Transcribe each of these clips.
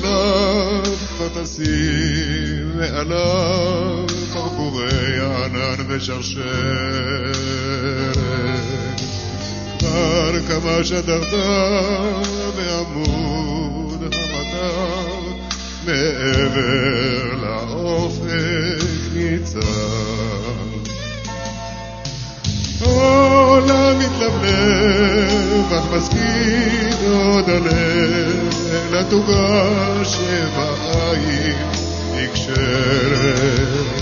עליו, כבר תשים מעליו ברבורי ענן ושרשרת. כבר כמה שדרדר בעמוד המטר, מעבר לאופק ניצב. העולם מתלבלב, אך מסכים עוד הלב לתוגה שבעין נקשרת.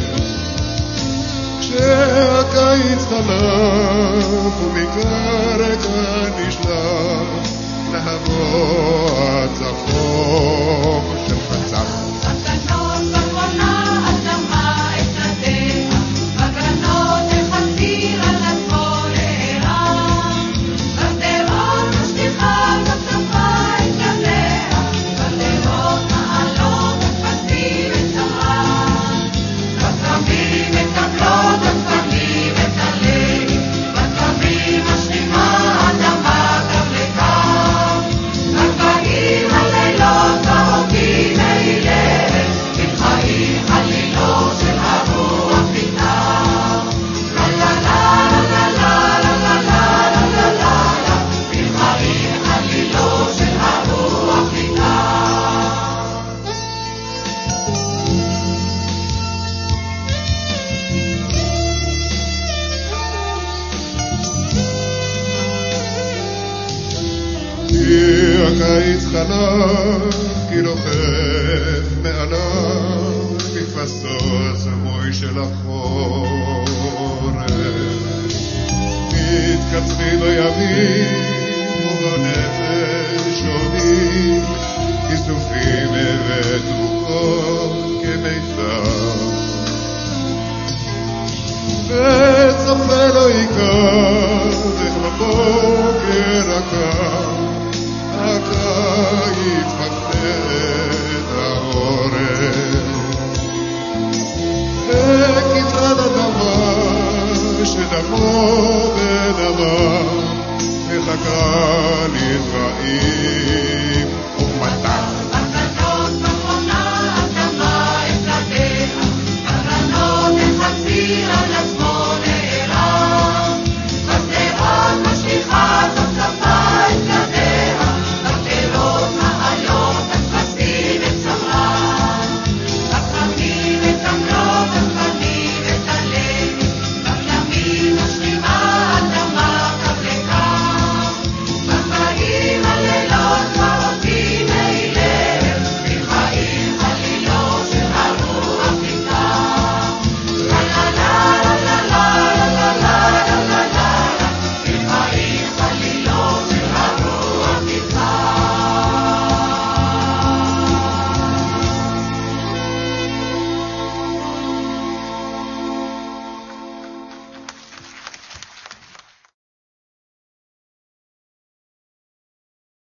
כשהקיץ חלף ומקרקע נשלף, להבוא הצפון של חצף. בגנות בקונה אדמה אתנדיה, בגנות החזיר על עצמו לערם, בגדרות משליחה בכתפה את גליה, בגדרות מעלות הכבשים את שמרן, בכרמים מקבלות הכבשים את הלב, בכרמים משלימה אדמה גבלתם, בגבהים הלילות ברוגים מאילת, בגבהים חלילו של הרוח פתאום. לה לה לה לה לה לה לה לה לה לה, בגבהים חלילו של הרוח פתאום. כי הקיץ חלף, כי לוחם מעליו מפסו הסמוי של החורף. מתקצרים הימים ובנפש עולים, כיסופים ותרוקות כמיצר. וצופה לא יקר